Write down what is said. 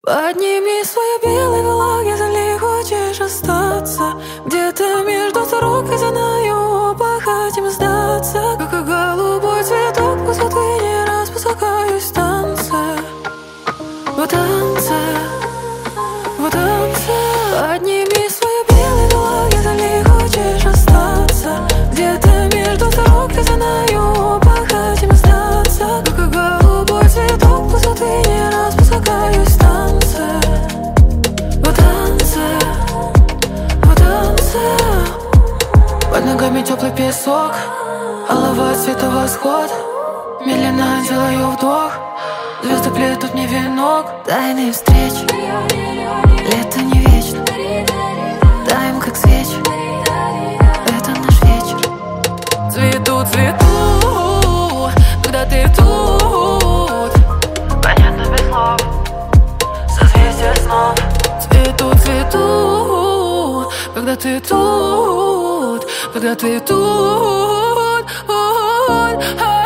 Подними свои белые влаги, если хочешь остаться. Где-то между строк, и знаю, оба хотим сдаться. Как и голубой цветок, высоты не раз спускаюсь в танце. В танце, в танце. Подними свои белые влаги, если хочешь остаться. Где-то между строк, и знаю, оба хотим сдаться. Как и голубой цветок, высоты не раз спускаюсь в танце. В танце, в танце. Под ногами теплый песок, алого цвета восход. Медленно делаю вдох, звезды плетут мне венок. Тайные встречи, лето не вечно. Таем как свечи, это наш вечер. Цвету, цвету, когда ты тут. Понятно без слов, созвездие снов. Цвету, цвету, когда ты тут. Когда ты тут.